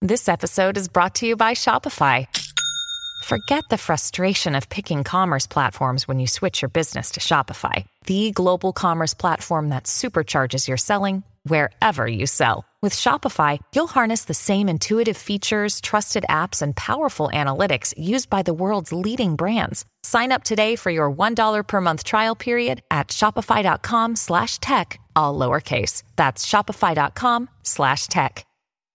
This episode is brought to you by Shopify. Forget the frustration of picking commerce platforms when you switch your business to Shopify, the global commerce platform that supercharges your selling wherever you sell. With Shopify, you'll harness the same intuitive features, trusted apps, and powerful analytics used by the world's leading brands. Sign up today for your $1 per month trial period at shopify.com/tech, all lowercase. That's shopify.com/tech.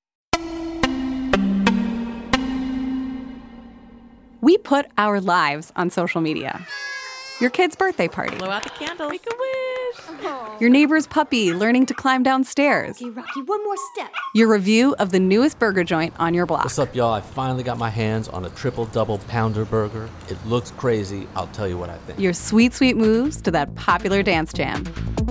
We put our lives on social media. Your kid's birthday party. Blow out the candles. Make a wish. Your neighbor's puppy learning to climb down stairs. Rocky, one more step. Your review of the newest burger joint on your block. What's up, y'all? I finally got my hands on a triple-double pounder burger. It looks crazy. I'll tell you what I think. Your sweet, sweet moves to that popular dance jam.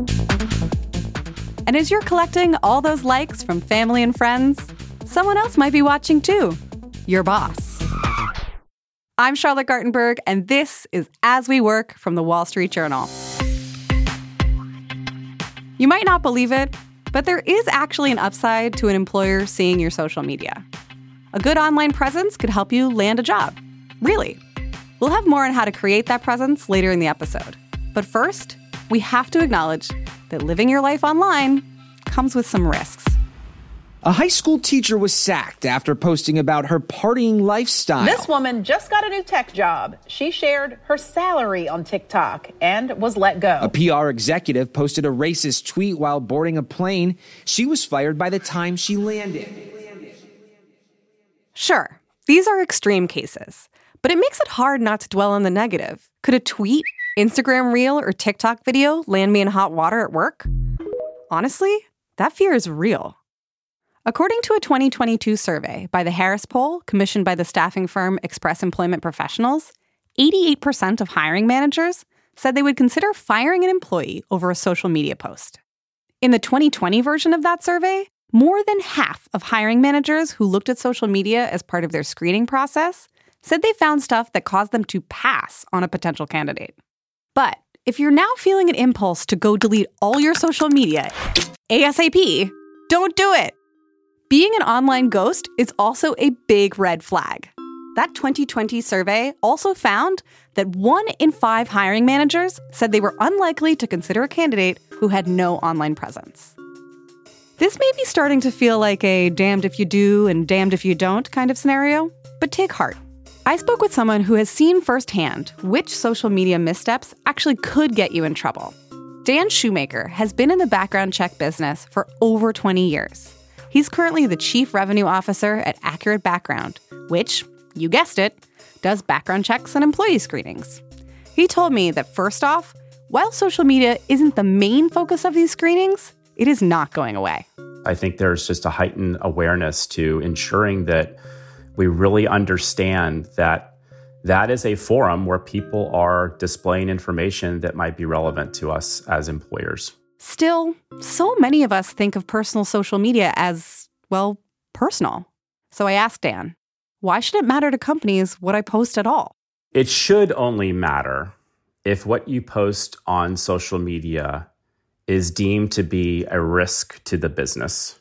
And as you're collecting all those likes from family and friends, someone else might be watching too. Your boss. I'm Charlotte Gartenberg, and this is As We Work from the Wall Street Journal. You might not believe it, but there is actually an upside to an employer seeing your social media. A good online presence could help you land a job. Really. We'll have more on how to create that presence later in the episode. But first, we have to acknowledge that living your life online comes with some risks. A high school teacher was sacked after posting about her partying lifestyle. This woman just got a new tech job. She shared her salary on TikTok and was let go. A PR executive posted a racist tweet while boarding a plane. She was fired by the time she landed. Sure, these are extreme cases, but it makes it hard not to dwell on the negative. Could a tweet, Instagram reel, or TikTok video land me in hot water at work? Honestly, that fear is real. According to a 2022 survey by the Harris Poll, commissioned by the staffing firm Express Employment Professionals, 88% of hiring managers said they would consider firing an employee over a social media post. In the 2020 version of that survey, more than half of hiring managers who looked at social media as part of their screening process said they found stuff that caused them to pass on a potential candidate. But if you're now feeling an impulse to go delete all your social media ASAP, don't do it. Being an online ghost is also a big red flag. That 2020 survey also found that 1 in 5 hiring managers said they were unlikely to consider a candidate who had no online presence. This may be starting to feel like a damned if you do and damned if you don't kind of scenario, but take heart. I spoke with someone who has seen firsthand which social media missteps actually could get you in trouble. Dan Shoemaker has been in the background check business for over 20 years. He's currently the Chief Revenue Officer at Accurate Background, which, you guessed it, does background checks and employee screenings. He told me that first off, while social media isn't the main focus of these screenings, it is not going away. I think there's just a heightened awareness to ensuring that we really understand that that is a forum where people are displaying information that might be relevant to us as employers. Still, so many of us think of personal social media as, well, personal. So I asked Dan, why should it matter to companies what I post at all? It should only matter if what you post on social media is deemed to be a risk to the business.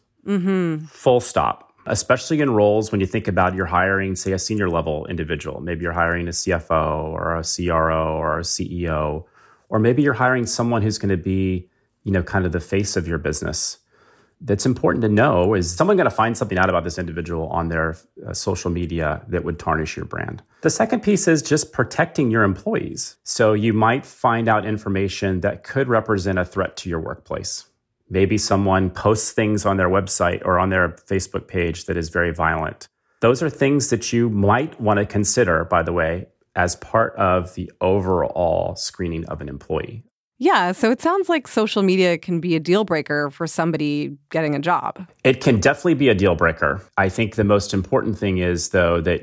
Full stop. Especially in roles when you think about you're hiring, say, a senior level individual. Maybe you're hiring a CFO or a CRO or a CEO, or maybe you're hiring someone who's going to be kind of the face of your business. That's important to know, is someone going to find something out about this individual on their social media that would tarnish your brand? The second piece is just protecting your employees. So you might find out information that could represent a threat to your workplace. Maybe someone posts things on their website or on their Facebook page that is very violent. Those are things that you might want to consider, by the way, as part of the overall screening of an employee. Yeah, so it sounds like social media can be a deal breaker for somebody getting a job. It can definitely be a deal breaker. I think the most important thing is, though, that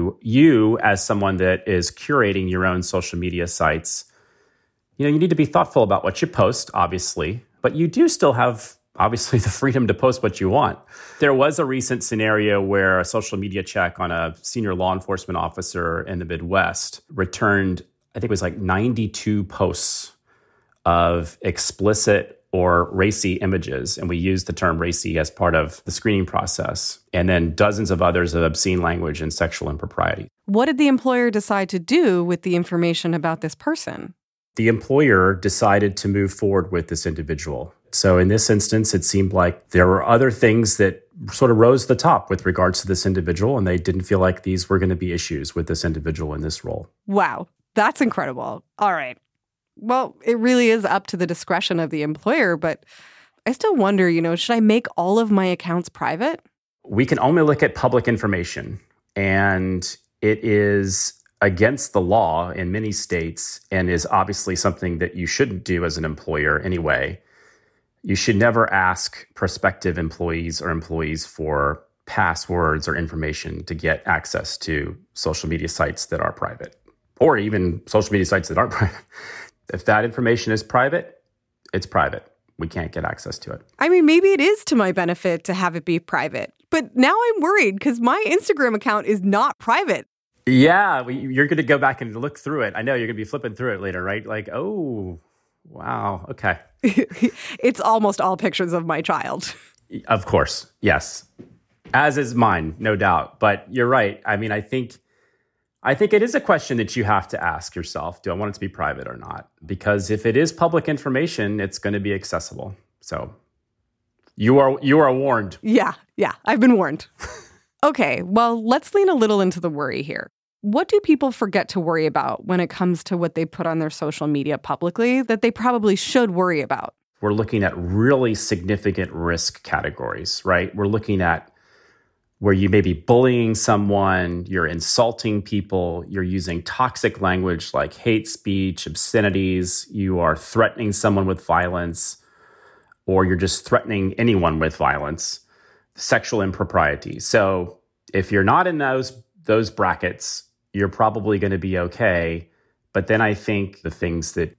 you as someone that is curating your own social media sites, you need to be thoughtful about what you post, obviously, but you do still have, obviously, the freedom to post what you want. There was a recent scenario where a social media check on a senior law enforcement officer in the Midwest returned, I think it was like 92 posts of explicit or racy images. And we use the term racy as part of the screening process. And then dozens of others of obscene language and sexual impropriety. What did the employer decide to do with the information about this person? The employer decided to move forward with this individual. So in this instance, it seemed like there were other things that sort of rose to the top with regards to this individual, and they didn't feel like these were going to be issues with this individual in this role. Wow, that's incredible. All right. Well, it really is up to the discretion of the employer, but I still wonder, should I make all of my accounts private? We can only look at public information, and it is against the law in many states and is obviously something that you shouldn't do as an employer anyway. You should never ask prospective employees or employees for passwords or information to get access to social media sites that are private, or even social media sites that aren't private. If that information is private, it's private. We can't get access to it. I mean, maybe it is to my benefit to have it be private, but now I'm worried because my Instagram account is not private. Yeah, you're going to go back and look through it. I know you're going to be flipping through it later, right? Like, oh, wow, okay. It's almost all pictures of my child. Of course, yes. As is mine, no doubt. But you're right. I mean, I think it is a question that you have to ask yourself. Do I want it to be private or not? Because if it is public information, it's going to be accessible. So you are warned. Yeah, I've been warned. Okay, well, let's lean a little into the worry here. What do people forget to worry about when it comes to what they put on their social media publicly that they probably should worry about? We're looking at really significant risk categories, right? We're looking at where you may be bullying someone, you're insulting people, you're using toxic language like hate speech, obscenities, you are threatening someone with violence, or you're just threatening anyone with violence, sexual impropriety. So if you're not in those brackets, you're probably going to be okay. But then I think the things that,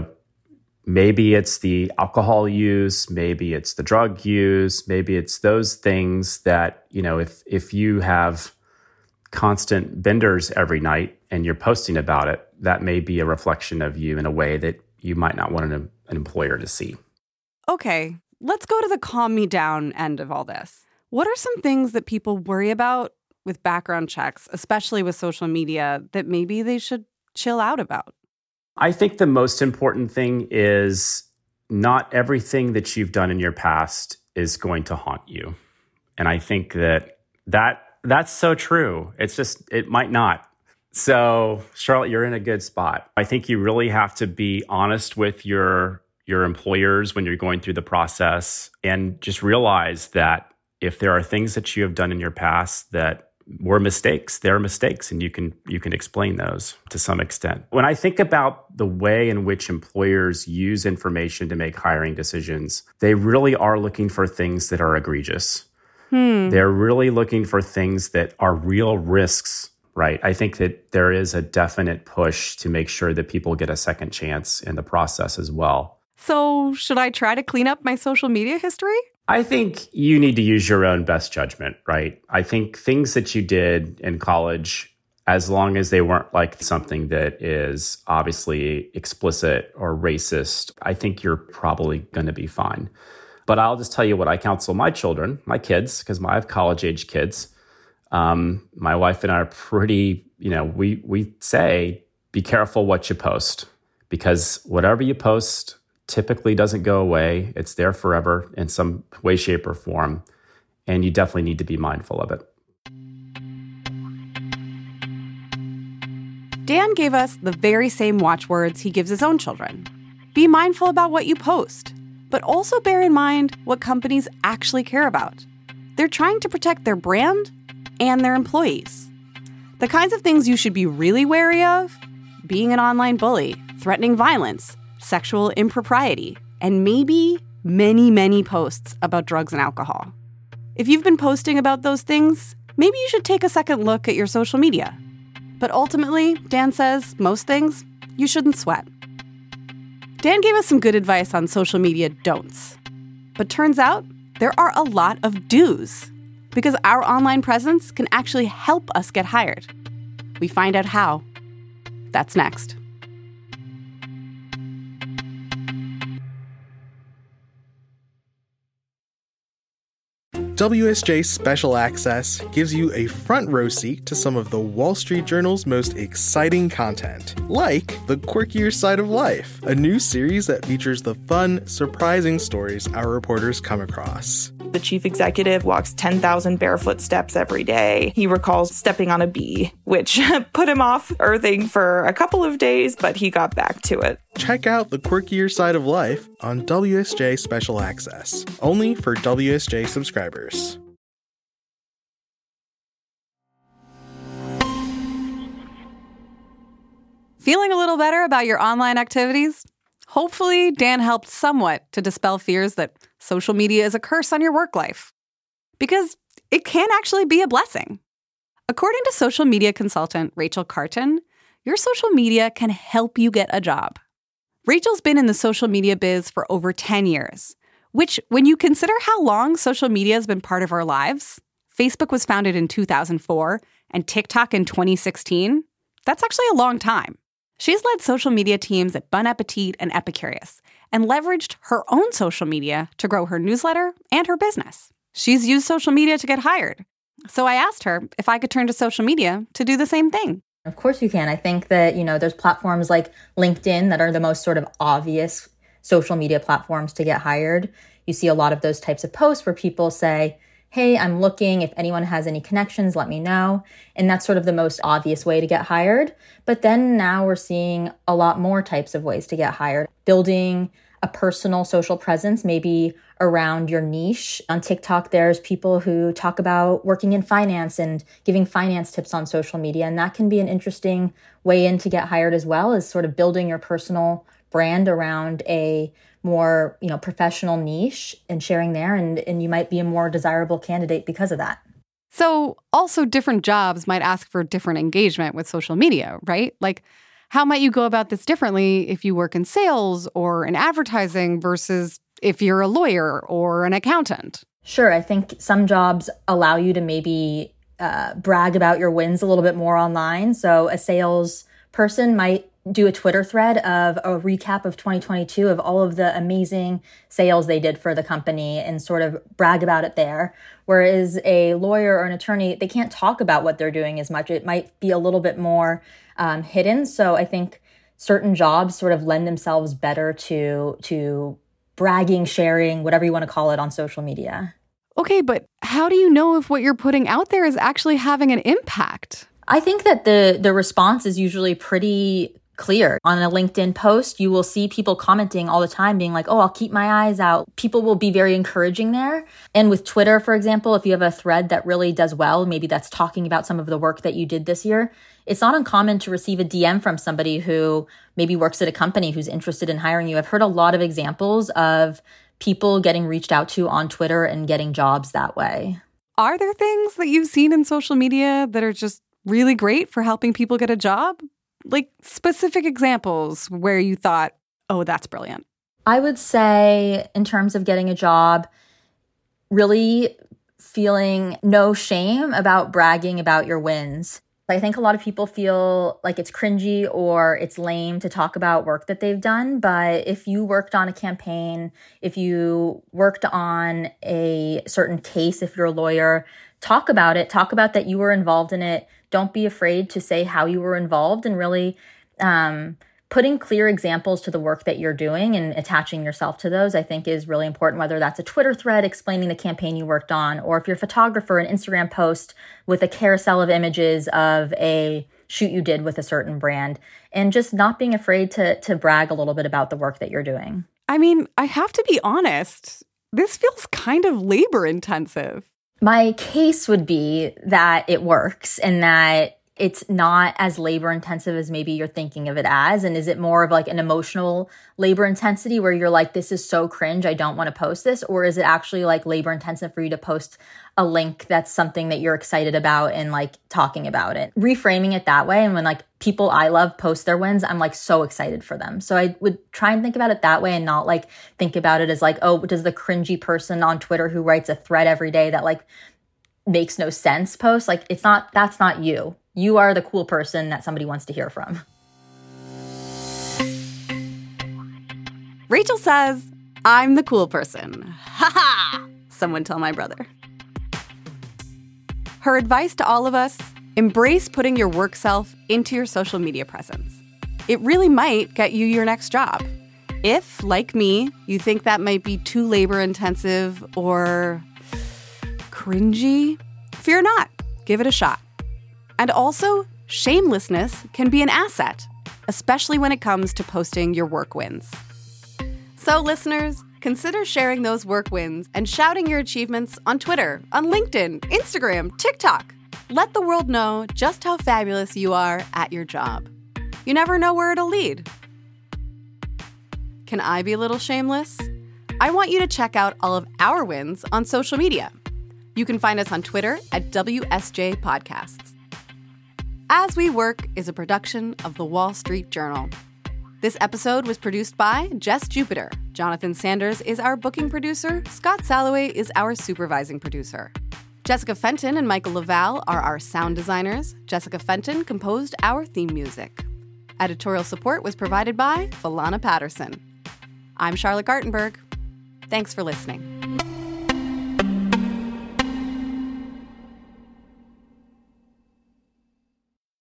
maybe it's the alcohol use, maybe it's the drug use, maybe it's those things that, if you have constant benders every night and you're posting about it, that may be a reflection of you in a way that you might not want an employer to see. Okay, let's go to the calm me down end of all this. What are some things that people worry about with background checks, especially with social media, that maybe they should chill out about? I think the most important thing is not everything that you've done in your past is going to haunt you. And I think that's so true. It's just, it might not. So, Charlotte, you're in a good spot. I think you really have to be honest with your employers when you're going through the process, and just realize that if there are things that you have done in your past that were mistakes, they're mistakes, and you can explain those to some extent. When I think about the way in which employers use information to make hiring decisions, they really are looking for things that are egregious. They're really looking for things that are real risks, right? I think that there is a definite push to make sure that people get a second chance in the process as well. So should I try to clean up my social media history? I think you need to use your own best judgment, right? I think things that you did in college, as long as they weren't like something that is obviously explicit or racist, I think you're probably going to be fine. But I'll just tell you what I counsel my children, my kids, because I have college-age kids. My wife and I are pretty, we say, be careful what you post, because whatever you post typically doesn't go away. It's there forever in some way, shape, or form. And you definitely need to be mindful of it. Dan gave us the very same watchwords he gives his own children. Be mindful about what you post, but also bear in mind what companies actually care about. They're trying to protect their brand and their employees. The kinds of things you should be really wary of: being an online bully, threatening violence, sexual impropriety, and maybe many, many posts about drugs and alcohol. If you've been posting about those things, maybe you should take a second look at your social media. But ultimately, Dan says, most things you shouldn't sweat. Dan gave us some good advice on social media don'ts. But turns out there are a lot of do's, because our online presence can actually help us get hired. We find out how. That's next. WSJ Special Access gives you a front row seat to some of the Wall Street Journal's most exciting content, like The Quirkier Side of Life, a new series that features the fun, surprising stories our reporters come across. The chief executive walks 10,000 barefoot steps every day. He recalls stepping on a bee, which put him off earthing for a couple of days, but he got back to it. Check out The Quirkier Side of Life on WSJ Special Access, only for WSJ subscribers. Feeling a little better about your online activities? Hopefully, Dan helped somewhat to dispel fears that social media is a curse on your work life. Because it can actually be a blessing. According to social media consultant Rachel Carton, your social media can help you get a job. Rachel's been in the social media biz for over 10 years, which, when you consider how long social media has been part of our lives, Facebook was founded in 2004 and TikTok in 2016, that's actually a long time. She's led social media teams at Bon Appetit and Epicurious and leveraged her own social media to grow her newsletter and her business. She's used social media to get hired. So I asked her if I could turn to social media to do the same thing. Of course you can. I think that, there's platforms like LinkedIn that are the most sort of obvious social media platforms to get hired. You see a lot of those types of posts where people say, hey, I'm looking. If anyone has any connections, let me know. And that's sort of the most obvious way to get hired. But then now we're seeing a lot more types of ways to get hired. Building a personal social presence, maybe around your niche. On TikTok, there's people who talk about working in finance and giving finance tips on social media. And that can be an interesting way in to get hired as well, as sort of building your personal brand around a more, professional niche and sharing there. And you might be a more desirable candidate because of that. So also different jobs might ask for different engagement with social media, right? Like, how might you go about this differently if you work in sales or in advertising versus if you're a lawyer or an accountant? Sure. I think some jobs allow you to maybe brag about your wins a little bit more online. So a sales person might do a Twitter thread of a recap of 2022 of all of the amazing sales they did for the company and sort of brag about it there. Whereas a lawyer or an attorney, they can't talk about what they're doing as much. It might be a little bit more hidden. So I think certain jobs sort of lend themselves better to bragging, sharing, whatever you want to call it on social media. Okay, but how do you know if what you're putting out there is actually having an impact? I think that the response is usually pretty clear. On a LinkedIn post, you will see people commenting all the time being like, oh, I'll keep my eyes out. People will be very encouraging there. And with Twitter, for example, if you have a thread that really does well, maybe that's talking about some of the work that you did this year, it's not uncommon to receive a DM from somebody who maybe works at a company who's interested in hiring you. I've heard a lot of examples of people getting reached out to on Twitter and getting jobs that way. Are there things that you've seen in social media that are just really great for helping people get a job? Like specific examples where you thought, oh, that's brilliant. I would say in terms of getting a job, really feeling no shame about bragging about your wins. I think a lot of people feel like it's cringy or it's lame to talk about work that they've done. But if you worked on a campaign, if you worked on a certain case, if you're a lawyer, talk about it. Talk about that you were involved in it. Don't be afraid to say how you were involved, and really putting clear examples to the work that you're doing and attaching yourself to those, I think, is really important, whether that's a Twitter thread explaining the campaign you worked on, or if you're a photographer, an Instagram post with a carousel of images of a shoot you did with a certain brand, and just not being afraid to brag a little bit about the work that you're doing. I mean, I have to be honest, this feels kind of labor intensive. My case would be that it works and that it's not as labor intensive as maybe you're thinking of it as. And is it more of like an emotional labor intensity where you're like, this is so cringe, I don't want to post this? Or is it actually like labor intensive for you to post a link that's something that you're excited about and like talking about it? Reframing it that way. And when like people I love post their wins, I'm like so excited for them. So I would try and think about it that way and not like think about it as like, oh, does the cringy person on Twitter who writes a thread every day that like makes no sense post? Like that's not you. You are the cool person that somebody wants to hear from. Rachel says, I'm the cool person. Ha ha! Someone tell my brother. Her advice to all of us: embrace putting your work self into your social media presence. It really might get you your next job. If, like me, you think that might be too labor-intensive or cringy, fear not. Give it a shot. And also, shamelessness can be an asset, especially when it comes to posting your work wins. So, listeners, consider sharing those work wins and shouting your achievements on Twitter, on LinkedIn, Instagram, TikTok. Let the world know just how fabulous you are at your job. You never know where it'll lead. Can I be a little shameless? I want you to check out all of our wins on social media. You can find us on Twitter at WSJ Podcasts. As We Work is a production of The Wall Street Journal. This episode was produced by Jess Jupiter. Jonathan Sanders is our booking producer. Scott Salloway is our supervising producer. Jessica Fenton and Michael Laval are our sound designers. Jessica Fenton composed our theme music. Editorial support was provided by Falana Patterson. I'm Charlotte Gartenberg. Thanks for listening.